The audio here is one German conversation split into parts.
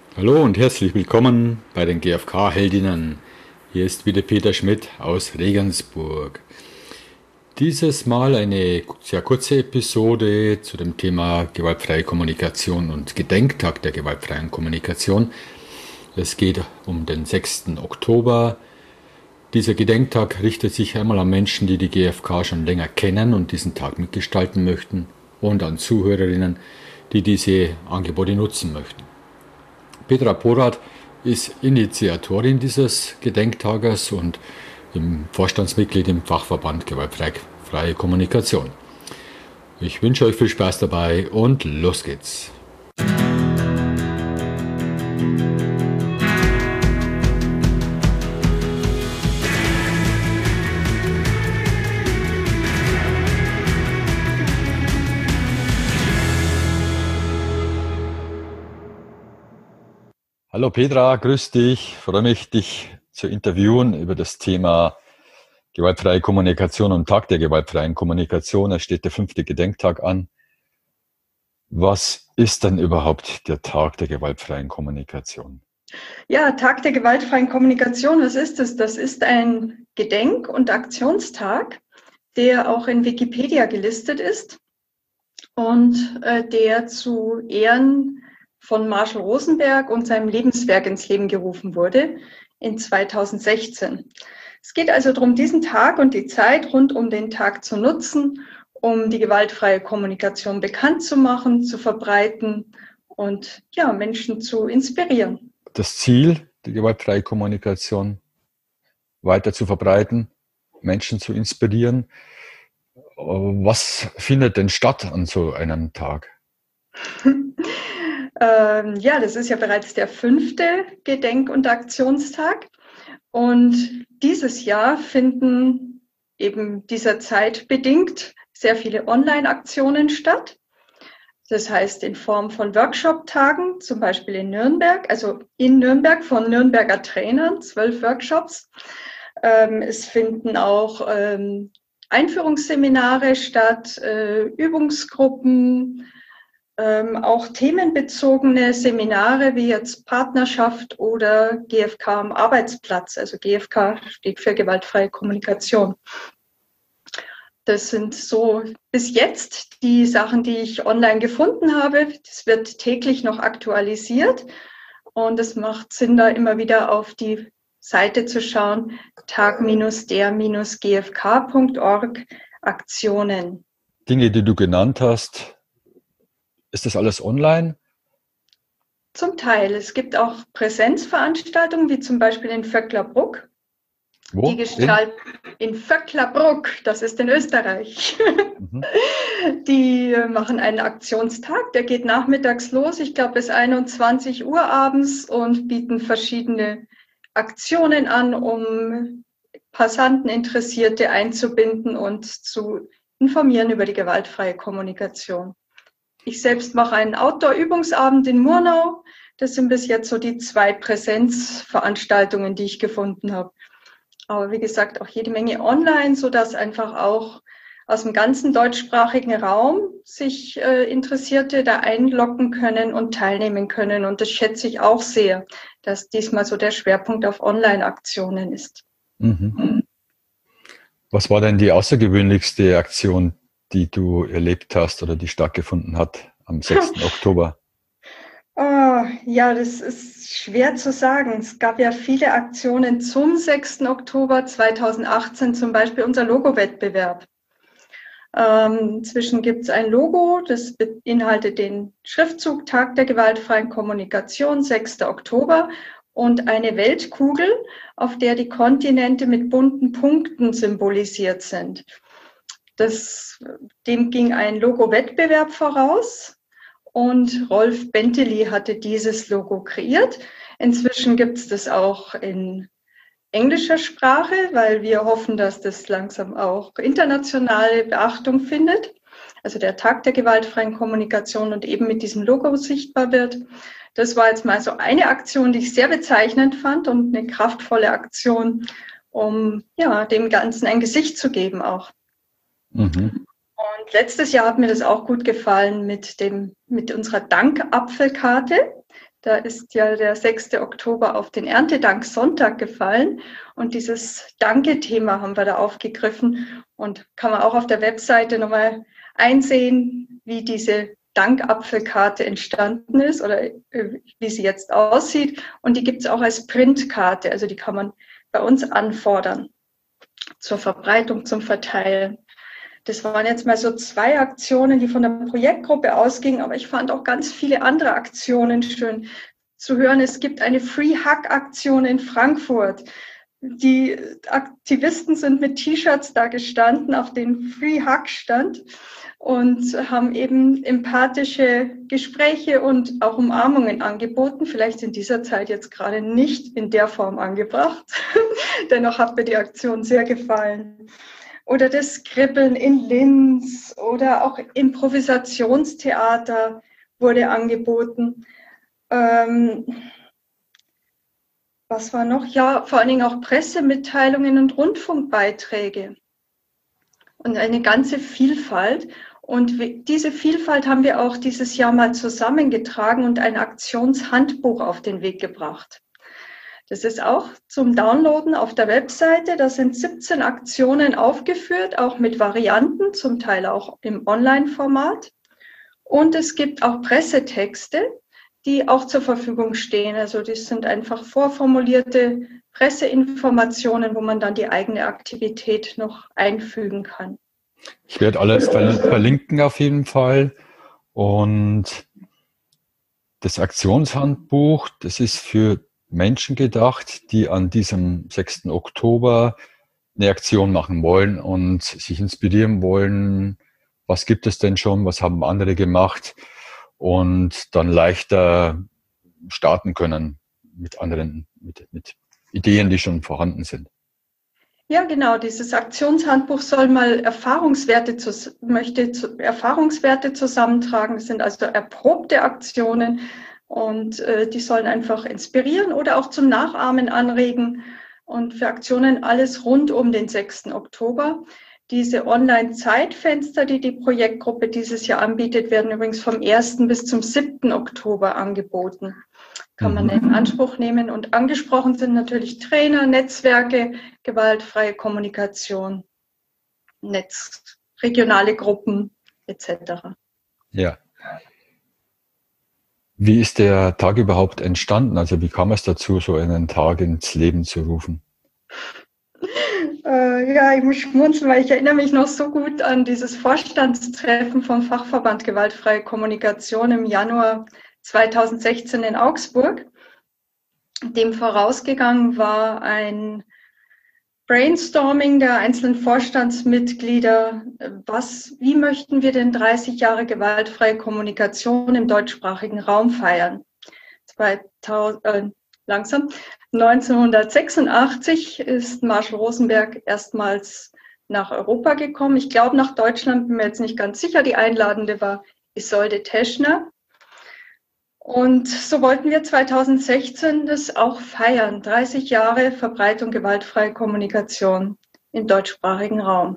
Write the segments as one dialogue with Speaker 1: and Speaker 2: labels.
Speaker 1: Hallo und herzlich willkommen bei den GfK-Heldinnen. Hier ist wieder Peter Schmidt aus Regensburg. Dieses Mal eine sehr kurze Episode zu dem Thema gewaltfreie Kommunikation und Gedenktag der gewaltfreien Kommunikation. Es geht um den 6. Oktober. Dieser Gedenktag richtet sich einmal an Menschen, die die GfK schon länger kennen und diesen Tag mitgestalten möchten, und an Zuhörerinnen, die diese Angebote nutzen möchten. Petra Porath ist Initiatorin dieses Gedenktages und im Vorstandsmitglied im Fachverband Gewaltfreie Kommunikation. Ich wünsche euch viel Spaß dabei und los geht's. Hallo Petra, grüß dich. Freue mich, dich zu interviewen über das Thema gewaltfreie Kommunikation und Tag der gewaltfreien Kommunikation. Es steht der 5. Gedenktag an. Was ist denn überhaupt der Tag der gewaltfreien Kommunikation?
Speaker 2: Ja, Tag der gewaltfreien Kommunikation, was ist das? Das ist ein Gedenk- und Aktionstag, der auch in Wikipedia gelistet ist und der zu Ehren von Marshall Rosenberg und seinem Lebenswerk ins Leben gerufen wurde in 2016. Es geht also darum, diesen Tag und die Zeit rund um den Tag zu nutzen, um die gewaltfreie Kommunikation bekannt zu machen, zu verbreiten und ja, Menschen zu inspirieren.
Speaker 1: Das Ziel, die gewaltfreie Kommunikation weiter zu verbreiten, Menschen zu inspirieren. Was findet denn statt an so einem Tag?
Speaker 2: Ja, das ist ja bereits der 5. Gedenk- und Aktionstag. Und dieses Jahr finden eben dieser Zeit bedingt sehr viele Online-Aktionen statt. Das heißt in Form von Workshop-Tagen, zum Beispiel in Nürnberg, also in Nürnberg von Nürnberger Trainern, 12 Workshops. Es finden auch Einführungsseminare statt, Übungsgruppen, auch themenbezogene Seminare wie jetzt Partnerschaft oder GfK am Arbeitsplatz. Also GfK steht für gewaltfreie Kommunikation. Das sind so bis jetzt die Sachen, die ich online gefunden habe. Das wird täglich noch aktualisiert und es macht Sinn, da immer wieder auf die Seite zu schauen, tag-der-gfk.org Aktionen.
Speaker 1: Dinge, die du genannt hast, ist das alles online?
Speaker 2: Zum Teil. Es gibt auch Präsenzveranstaltungen, wie zum Beispiel in Vöcklerbruck.
Speaker 1: Wo?
Speaker 2: Die gestalten in Vöcklerbruck, das ist in Österreich.
Speaker 1: Mhm.
Speaker 2: Die machen einen Aktionstag, der geht nachmittags los, ich glaube bis 21 Uhr abends, und bieten verschiedene Aktionen an, um Passanten, Interessierte einzubinden und zu informieren über die gewaltfreie Kommunikation. Ich selbst mache einen Outdoor-Übungsabend in Murnau. Das sind bis jetzt so die 2 Präsenzveranstaltungen, die ich gefunden habe. Aber wie gesagt, auch jede Menge online, sodass einfach auch aus dem ganzen deutschsprachigen Raum sich Interessierte da einloggen können und teilnehmen können. Und das schätze ich auch sehr, dass diesmal so der Schwerpunkt auf Online-Aktionen ist.
Speaker 1: Mhm. Was war denn die außergewöhnlichste Aktion, die du erlebt hast oder die stattgefunden hat am 6. Oktober?
Speaker 2: Oh, ja, das ist schwer zu sagen. Es gab ja viele Aktionen zum 6. Oktober 2018, zum Beispiel unser Logo-Wettbewerb. Inzwischen gibt es ein Logo, das beinhaltet den Schriftzug Tag der gewaltfreien Kommunikation, 6. Oktober, und eine Weltkugel, auf der die Kontinente mit bunten Punkten symbolisiert sind. Dem ging ein Logo-Wettbewerb voraus. Und Rolf Bentley hatte dieses Logo kreiert. Inzwischen gibt es das auch in englischer Sprache, weil wir hoffen, dass das langsam auch internationale Beachtung findet. Also der Tag der gewaltfreien Kommunikation und eben mit diesem Logo sichtbar wird. Das war jetzt mal so eine Aktion, die ich sehr bezeichnend fand und eine kraftvolle Aktion, um ja, dem Ganzen ein Gesicht zu geben auch.
Speaker 1: Mhm.
Speaker 2: Und letztes Jahr hat mir das auch gut gefallen mit unserer Dankapfelkarte. Da ist ja der 6. Oktober auf den Erntedanksonntag gefallen und dieses Danke-Thema haben wir da aufgegriffen und kann man auch auf der Webseite nochmal einsehen, wie diese Dankapfelkarte entstanden ist oder wie sie jetzt aussieht. Und die gibt es auch als Printkarte, also die kann man bei uns anfordern zur Verbreitung, zum Verteilen. Das waren jetzt mal so 2 Aktionen, die von der Projektgruppe ausgingen, aber ich fand auch ganz viele andere Aktionen schön zu hören. Es gibt eine Free Hug Aktion in Frankfurt. Die Aktivisten sind mit T-Shirts da gestanden, auf den Free Hug stand und haben eben empathische Gespräche und auch Umarmungen angeboten. Vielleicht in dieser Zeit jetzt gerade nicht in der Form angebracht. Dennoch hat mir die Aktion sehr gefallen. Oder das Skribbeln in Linz oder auch Improvisationstheater wurde angeboten. Was war noch? Ja, vor allen Dingen auch Pressemitteilungen und Rundfunkbeiträge. Und eine ganze Vielfalt. Und diese Vielfalt haben wir auch dieses Jahr mal zusammengetragen und ein Aktionshandbuch auf den Weg gebracht. Das ist auch zum Downloaden auf der Webseite. Da sind 17 Aktionen aufgeführt, auch mit Varianten, zum Teil auch im Online-Format. Und es gibt auch Pressetexte, die auch zur Verfügung stehen. Also das sind einfach vorformulierte Presseinformationen, wo man dann die eigene Aktivität noch einfügen kann.
Speaker 1: Ich werde alles verlinken auf jeden Fall. Und das Aktionshandbuch, das ist für Menschen gedacht, die an diesem 6. Oktober eine Aktion machen wollen und sich inspirieren wollen. Was gibt es denn schon? Was haben andere gemacht? Und dann leichter starten können mit anderen, mit Ideen, die schon vorhanden sind.
Speaker 2: Ja, genau. Dieses Aktionshandbuch soll mal Erfahrungswerte zusammentragen. Das sind also erprobte Aktionen und die sollen einfach inspirieren oder auch zum Nachahmen anregen. Und für Aktionen alles rund um den 6. Oktober. Diese Online-Zeitfenster, die die Projektgruppe dieses Jahr anbietet, werden übrigens vom 1. bis zum 7. Oktober angeboten. Kann man in Anspruch nehmen. Und angesprochen sind natürlich Trainer, Netzwerke, gewaltfreie Kommunikation, regionale Gruppen etc.
Speaker 1: Ja. Wie ist der Tag überhaupt entstanden? Also wie kam es dazu, so einen Tag ins Leben zu rufen?
Speaker 2: Ja, ich muss schmunzeln, weil ich erinnere mich noch so gut an dieses Vorstandstreffen vom Fachverband Gewaltfreie Kommunikation im Januar 2016 in Augsburg. Dem vorausgegangen war ein Brainstorming der einzelnen Vorstandsmitglieder. Wie möchten wir denn 30 Jahre gewaltfreie Kommunikation im deutschsprachigen Raum feiern? 1986 ist Marshall Rosenberg erstmals nach Europa gekommen. Ich glaube nach Deutschland, bin mir jetzt nicht ganz sicher. Die Einladende war Isolde Teschner. Und so wollten wir 2016 das auch feiern. 30 Jahre Verbreitung gewaltfreie Kommunikation im deutschsprachigen Raum.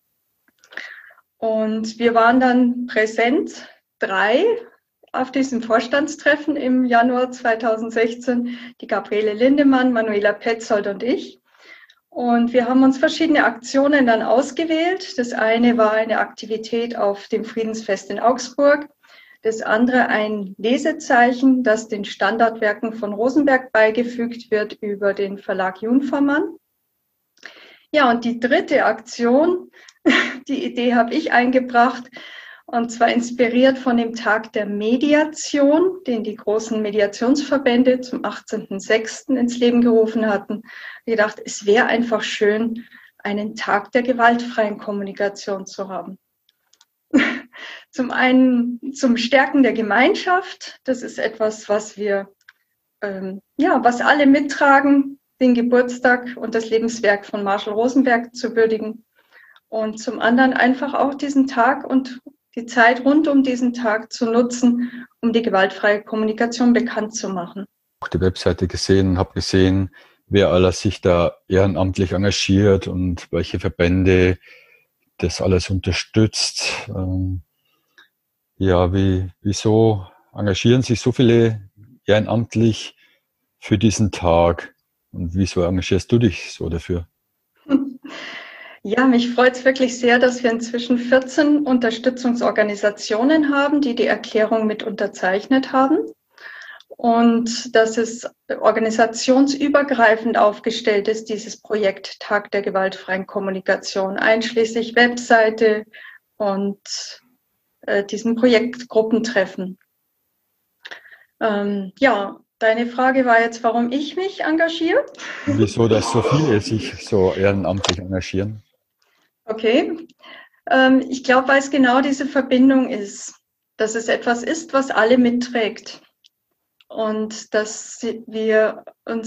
Speaker 2: Und wir waren dann präsent, 3 auf diesem Vorstandstreffen im Januar 2016, die Gabriele Lindemann, Manuela Petzold und ich. Und wir haben uns verschiedene Aktionen dann ausgewählt. Das eine war eine Aktivität auf dem Friedensfest in Augsburg. Das andere ein Lesezeichen, das den Standardwerken von Rosenberg beigefügt wird über den Verlag Junfermann. Ja, und die dritte Aktion, die Idee habe ich eingebracht, und zwar inspiriert von dem Tag der Mediation, den die großen Mediationsverbände zum 18.06. ins Leben gerufen hatten. Ich gedacht, es wäre einfach schön, einen Tag der gewaltfreien Kommunikation zu haben. Zum einen zum Stärken der Gemeinschaft. Das ist etwas, was wir, was alle mittragen, den Geburtstag und das Lebenswerk von Marshall Rosenberg zu würdigen. Und zum anderen einfach auch diesen Tag und die Zeit rund um diesen Tag zu nutzen, um die gewaltfreie Kommunikation bekannt zu machen.
Speaker 1: Auch die Webseite gesehen, habe gesehen, wer alles sich da ehrenamtlich engagiert und welche Verbände das alles unterstützt. Wieso engagieren sich so viele ehrenamtlich für diesen Tag? Und wieso engagierst du dich so dafür?
Speaker 2: Ja, mich freut es wirklich sehr, dass wir inzwischen 14 Unterstützungsorganisationen haben, die die Erklärung mit unterzeichnet haben. Und dass es organisationsübergreifend aufgestellt ist, dieses Projekt Tag der gewaltfreien Kommunikation, einschließlich Webseite und diesen Projektgruppentreffen. Ja, deine Frage war jetzt, warum ich mich engagiere?
Speaker 1: Wieso, dass so viele sich so ehrenamtlich engagieren?
Speaker 2: Okay, ich glaube, weil es genau diese Verbindung ist, dass es etwas ist, was alle mitträgt. Und dass wir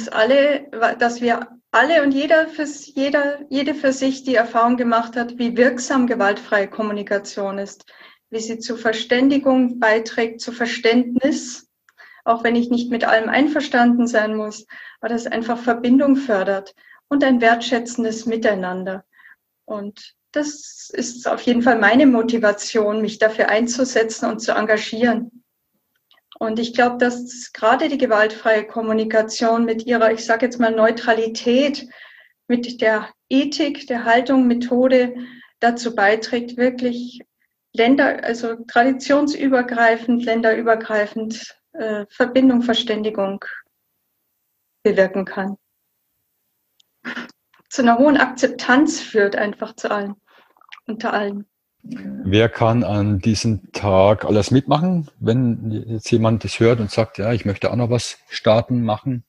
Speaker 2: alle und jede für sich die Erfahrung gemacht hat, wie wirksam gewaltfreie Kommunikation ist, wie sie zu Verständigung beiträgt, zu Verständnis, auch wenn ich nicht mit allem einverstanden sein muss, aber das einfach Verbindung fördert und ein wertschätzendes Miteinander. Und das ist auf jeden Fall meine Motivation, mich dafür einzusetzen und zu engagieren. Und ich glaube, dass gerade die gewaltfreie Kommunikation mit ihrer, ich sage jetzt mal, Neutralität, mit der Ethik, der Haltung, Methode dazu beiträgt, wirklich also traditionsübergreifend, länderübergreifend Verbindung, Verständigung bewirken kann. Zu einer hohen Akzeptanz führt einfach unter allen.
Speaker 1: Wer kann an diesem Tag alles mitmachen, wenn jetzt jemand das hört und sagt, ja, ich möchte auch noch was starten, machen?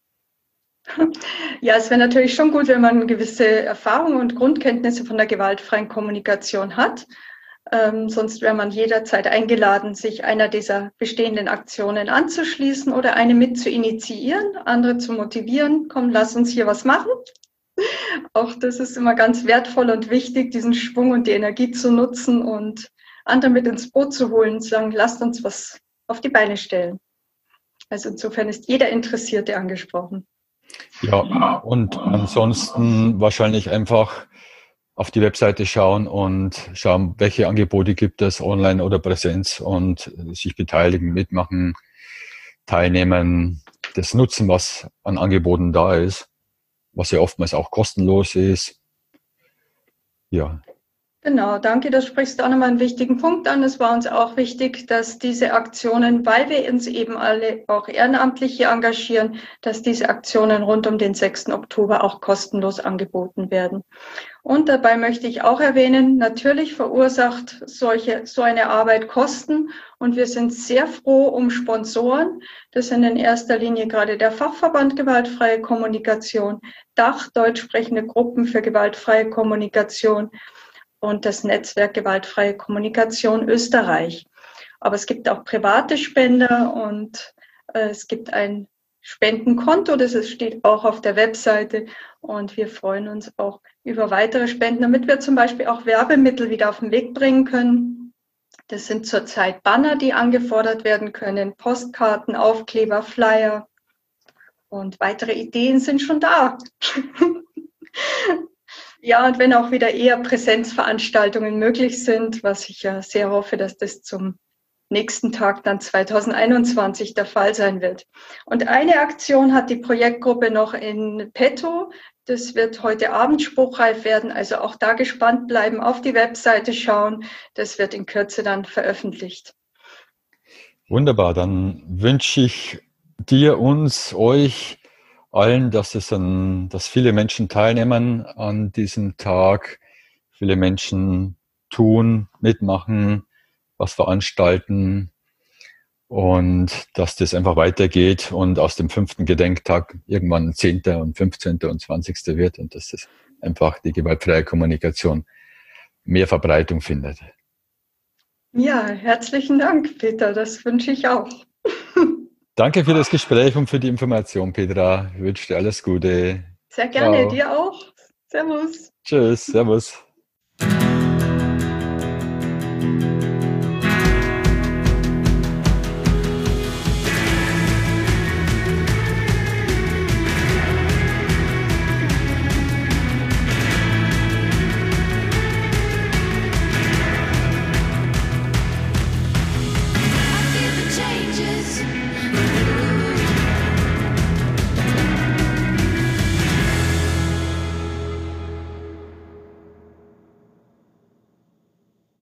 Speaker 2: Ja, es wäre natürlich schon gut, wenn man gewisse Erfahrungen und Grundkenntnisse von der gewaltfreien Kommunikation hat. Sonst wäre man jederzeit eingeladen, sich einer dieser bestehenden Aktionen anzuschließen oder eine mit zu initiieren, andere zu motivieren. Komm, lass uns hier was machen. Auch das ist immer ganz wertvoll und wichtig, diesen Schwung und die Energie zu nutzen und andere mit ins Boot zu holen und zu sagen, lasst uns was auf die Beine stellen. Also insofern ist jeder Interessierte angesprochen.
Speaker 1: Ja, und ansonsten wahrscheinlich einfach auf die Webseite schauen und schauen, welche Angebote gibt es, online oder Präsenz, und sich beteiligen, mitmachen, teilnehmen, das nutzen, was an Angeboten da ist, was ja oftmals auch kostenlos ist. Ja.
Speaker 2: Genau, danke, da sprichst du auch nochmal einen wichtigen Punkt an. Es war uns auch wichtig, dass diese Aktionen, weil wir uns eben alle auch ehrenamtlich hier engagieren, dass diese Aktionen rund um den 6. Oktober auch kostenlos angeboten werden. Und dabei möchte ich auch erwähnen, natürlich verursacht so eine Arbeit Kosten, und wir sind sehr froh um Sponsoren. Das sind in erster Linie gerade der Fachverband Gewaltfreie Kommunikation, Dach, deutsch sprechende Gruppen für gewaltfreie Kommunikation und das Netzwerk Gewaltfreie Kommunikation Österreich. Aber es gibt auch private Spender und es gibt ein Spendenkonto, das steht auch auf der Webseite, und wir freuen uns auch über weitere Spenden, damit wir zum Beispiel auch Werbemittel wieder auf den Weg bringen können. Das sind zurzeit Banner, die angefordert werden können, Postkarten, Aufkleber, Flyer, und weitere Ideen sind schon da. Ja, und wenn auch wieder eher Präsenzveranstaltungen möglich sind, was ich ja sehr hoffe, dass das zum nächsten Tag dann 2021 der Fall sein wird. Und eine Aktion hat die Projektgruppe noch in petto. Das wird heute Abend spruchreif werden. Also auch da gespannt bleiben, auf die Webseite schauen. Das wird in Kürze dann veröffentlicht.
Speaker 1: Wunderbar, dann wünsche ich dir, uns, euch allen, dass viele Menschen teilnehmen an diesem Tag, viele Menschen tun, mitmachen, was veranstalten, und dass das einfach weitergeht und aus dem 5. Gedenktag irgendwann 10. und 15. und 20. wird, und dass das einfach die gewaltfreie Kommunikation mehr Verbreitung findet.
Speaker 2: Ja, herzlichen Dank, Peter. Das wünsche ich auch.
Speaker 1: Danke für das Gespräch und für die Information, Petra. Ich wünsche dir alles Gute.
Speaker 2: Sehr gerne,
Speaker 1: Ciao.
Speaker 2: dir auch. Servus.
Speaker 1: Tschüss, servus.